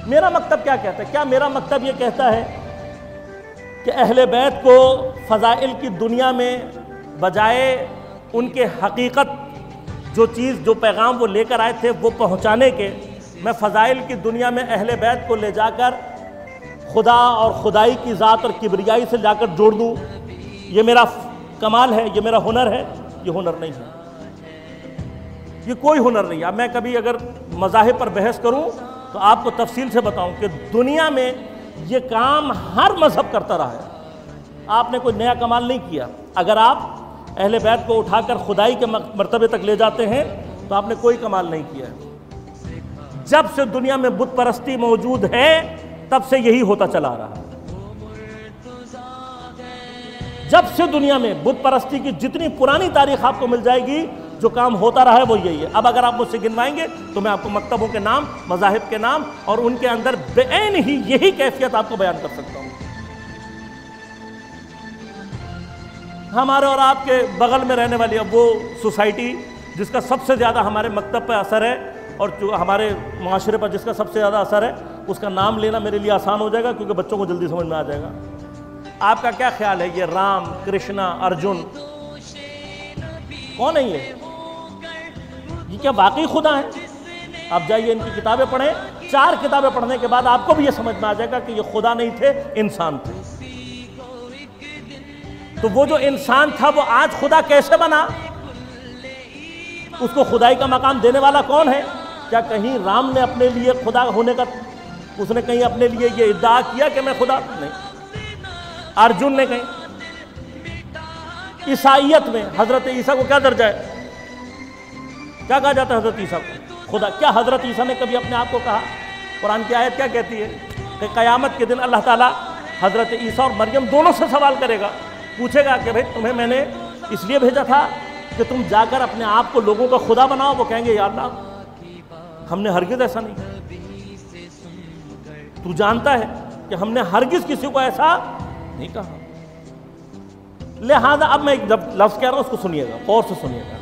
میرا مکتب کیا کہتا ہے؟ کیا میرا مکتب یہ کہتا ہے کہ اہل بیت کو فضائل کی دنیا میں بجائے ان کے حقیقت جو چیز جو پیغام وہ لے کر آئے تھے وہ پہنچانے کے، میں فضائل کی دنیا میں اہل بیت کو لے جا کر خدا اور خدائی کی ذات اور کبریائی سے جا کر جوڑ دوں، یہ میرا کمال ہے، یہ میرا ہنر ہے؟ یہ ہنر نہیں ہے، یہ کوئی ہنر نہیں ہے۔ اب میں کبھی اگر مذاہب پر بحث کروں تو آپ کو تفصیل سے بتاؤں کہ دنیا میں یہ کام ہر مذہب کرتا رہا ہے، آپ نے کوئی نیا کمال نہیں کیا۔ اگر آپ اہل بیت کو اٹھا کر خدائی کے مرتبے تک لے جاتے ہیں تو آپ نے کوئی کمال نہیں کیا ہے۔ جب سے دنیا میں بت پرستی موجود ہے تب سے یہی ہوتا چلا آ رہا ہے۔ جب سے دنیا میں بت پرستی کی جتنی پرانی تاریخ آپ کو مل جائے گی، جو کام ہوتا رہا ہے وہ یہی ہے۔ اب اگر آپ مجھ سے گنوائیں گے تو میں آپ کو مکتبوں کے نام، مذاہب کے نام اور ان کے اندر بعین ہی یہی کیفیت آپ کو بیان کر سکتا ہوں۔ ہمارے اور آپ کے بغل میں رہنے والی اب وہ سوسائٹی جس کا سب سے زیادہ ہمارے مکتب پہ اثر ہے اور جو ہمارے معاشرے پر جس کا سب سے زیادہ اثر ہے، اس کا نام لینا میرے لیے آسان ہو جائے گا کیونکہ بچوں کو جلدی سمجھ میں آ جائے گا۔ آپ کا کیا خیال ہے؟ یہ رام، کرشنا، ارجن کون ہے؟ یہ کیا واقعی خدا ہیں؟ آپ جائیے ان کی کتابیں پڑھیں، 4 کتابیں پڑھنے کے بعد آپ کو بھی یہ سمجھ میں آ جائے گا کہ یہ خدا نہیں تھے، انسان تھے۔ تو وہ جو انسان تھا وہ آج خدا کیسے بنا؟ اس کو خدائی کا مقام دینے والا کون ہے؟ کیا کہیں رام نے اپنے لیے خدا ہونے کا، اس نے کہیں اپنے لیے یہ ادعا کیا کہ میں خدا؟ نہیں۔ ارجن نے کہیں؟ عیسائیت میں حضرت عیسیٰ کو کیا درجہ ہے؟ کیا کہا جاتا ہے حضرت عیسیٰ کو؟ خدا۔ کیا حضرت عیسیٰ نے کبھی اپنے آپ کو کہا؟ قرآن کی آیت کیا کہتی ہے کہ قیامت کے دن اللہ تعالیٰ حضرت عیسیٰ اور مریم دونوں سے سوال کرے گا، پوچھے گا کہ بھئی تمہیں میں نے اس لیے بھیجا تھا کہ تم جا کر اپنے آپ کو لوگوں کا خدا بناؤ؟ وہ کہیں گے یا اللہ ہم نے ہرگز ایسا نہیں کیا، تو جانتا ہے کہ ہم نے ہرگز کسی کو ایسا نہیں کہا۔ لہذا اب میں جب لفظ کہہ رہا ہوں اس کو سنیے گا، غور سے سنیے گا۔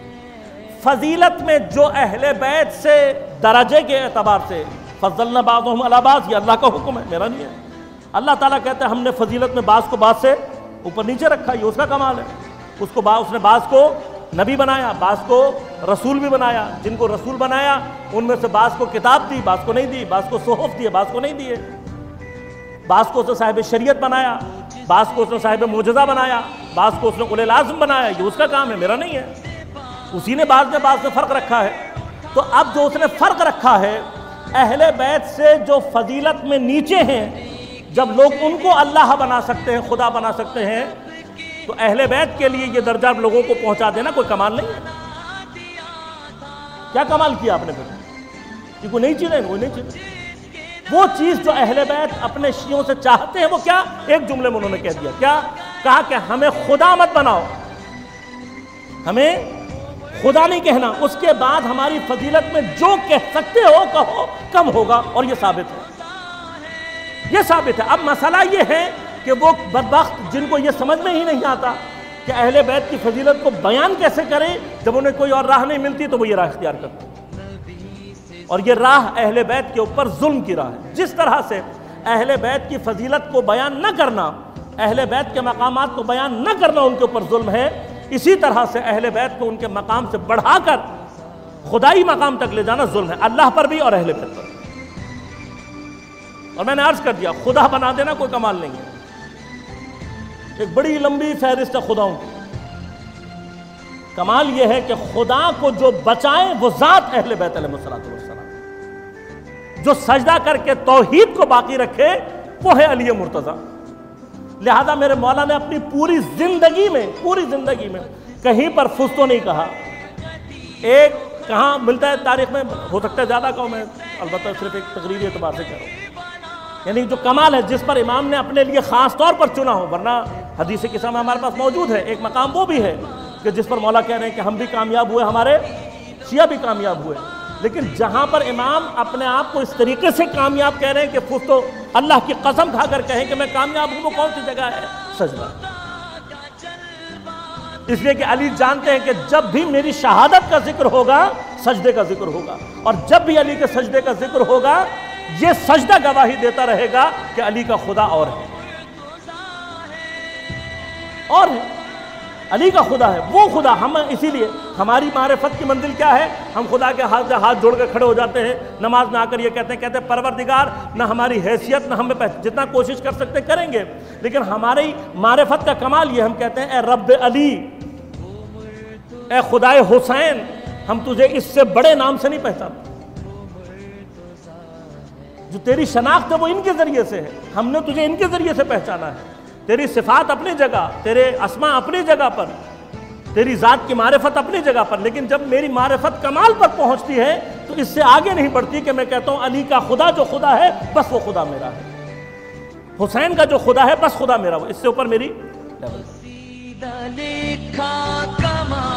فضیلت میں جو اہل بیت سے درجے کے اعتبار سے فضلنا بعضهم علی بعض، یہ اللہ کا حکم ہے، میرا نہیں ہے۔ اللہ تعالیٰ کہتا ہے ہم نے فضیلت میں بعض کو بعض سے اوپر نیچے رکھا، یہ اس کا کمال ہے۔ اس نے بعض کو نبی بنایا، بعض کو رسول بھی بنایا، جن کو رسول بنایا ان میں سے بعض کو کتاب دی، بعض کو نہیں دی، بعض کو صحف دیے، بعض کو نہیں دیے، بعض کو اس نے صاحب شریعت بنایا، بعض کو اس نے صاحب معجزہ بنایا، بعض کو اس نے اولو العزم بنایا، یہ اس کا کام ہے، میرا نہیں ہے۔ اسی نے بعض میں فرق رکھا ہے۔ تو اب جو اس نے فرق رکھا ہے، اہل بیت سے جو فضیلت میں نیچے ہیں، جب لوگ ان کو اللہ بنا سکتے ہیں، خدا بنا سکتے ہیں، تو اہل بیت کے لیے یہ درجہ لوگوں کو پہنچا دینا کوئی کمال نہیں ہے۔ کیا کمال کیا آپ نے پھر؟ یہ کوئی نئی چیز ہے، کوئی نئی چیز۔ وہ چیز جو اہل بیت اپنے شیعوں سے چاہتے ہیں وہ کیا؟ ایک جملے میں انہوں نے کہہ دیا، کیا کہا؟ کہ ہمیں خدا مت بناؤ، ہمیں خدا نہیں کہنا، اس کے بعد ہماری فضیلت میں جو کہہ سکتے ہو کہو، کم ہوگا، اور یہ ثابت ہے، یہ ثابت ہے۔ اب مسئلہ یہ ہے کہ وہ بدبخت جن کو یہ سمجھ میں ہی نہیں آتا کہ اہل بیت کی فضیلت کو بیان کیسے کریں، جب انہیں کوئی اور راہ نہیں ملتی تو وہ یہ راہ اختیار کرتے ہیں، اور یہ راہ اہل بیت کے اوپر ظلم کی راہ ہے۔ جس طرح سے اہل بیت کی فضیلت کو بیان نہ کرنا، اہل بیت کے مقامات کو بیان نہ کرنا ان کے اوپر ظلم ہے، اسی طرح سے اہل بیت کو ان کے مقام سے بڑھا کر خدائی مقام تک لے جانا ظلم ہے، اللہ پر بھی اور اہل بیت پر بھی۔ اور میں نے عرض کر دیا خدا بنا دینا کوئی کمال نہیں ہے، ایک بڑی لمبی فہرست ہے خداؤں کی۔ کمال یہ ہے کہ خدا کو جو بچائیں وہ ذات اہل بیت علیہ السلام، جو سجدہ کر کے توحید کو باقی رکھے وہ ہے علی مرتضیٰ۔ لہذا میرے مولا نے اپنی پوری زندگی میں کہیں پر فس تو نہیں کہا۔ ایک کہاں ملتا ہے تاریخ میں، ہو سکتا ہے زیادہ کہوں، میں البتہ صرف ایک تقریری اعتبار سے کہہ رہا ہوں، یعنی جو کمال ہے جس پر امام نے اپنے لیے خاص طور پر چنا ہو، ورنہ حدیث قصہ میں ہمارے پاس موجود ہے ایک مقام وہ بھی ہے کہ جس پر مولا کہہ رہے ہیں کہ ہم بھی کامیاب ہوئے، ہمارے شیعہ بھی کامیاب ہوئے، لیکن جہاں پر امام اپنے آپ کو اس طریقے سے کامیاب کہہ رہے ہیں کہ فس تو اللہ کی قسم کھا کر کہیں کہ میں کامیاب ہوں، وہ کون سی جگہ ہے؟ سجدہ۔ اس لیے کہ علی جانتے ہیں کہ جب بھی میری شہادت کا ذکر ہوگا سجدے کا ذکر ہوگا، اور جب بھی علی کے سجدے کا ذکر ہوگا یہ سجدہ گواہی دیتا رہے گا کہ علی کا خدا اور ہے، اور ہے، علی کا خدا ہے، وہ خدا۔ ہم اسی لیے ہماری معرفت کی منزل کیا ہے؟ ہم خدا کے ہاتھ جوڑ کے کھڑے ہو جاتے ہیں نماز میں آ کر، یہ کہتے ہیں پروردگار، نہ ہماری حیثیت نہ ہمیں جتنا کوشش کر سکتے کریں گے، لیکن ہماری معرفت کا کمال یہ، ہم کہتے ہیں اے رب علی، اے خدائے حسین، ہم تجھے اس سے بڑے نام سے نہیں پہچانتے۔ جو تیری شناخت ہے وہ ان کے ذریعے سے ہے، ہم نے تجھے ان کے ذریعے سے پہچانا ہے۔ تیری صفات اپنی جگہ، تیرے اسماء اپنی جگہ پر، تیری ذات کی معرفت اپنی جگہ پر، لیکن جب میری معرفت کمال پر پہنچتی ہے تو اس سے آگے نہیں بڑھتی کہ میں کہتا ہوں علی کا خدا جو خدا ہے بس وہ خدا میرا ہے، حسین کا جو خدا ہے بس خدا میرا، وہ اس سے اوپر میری لیول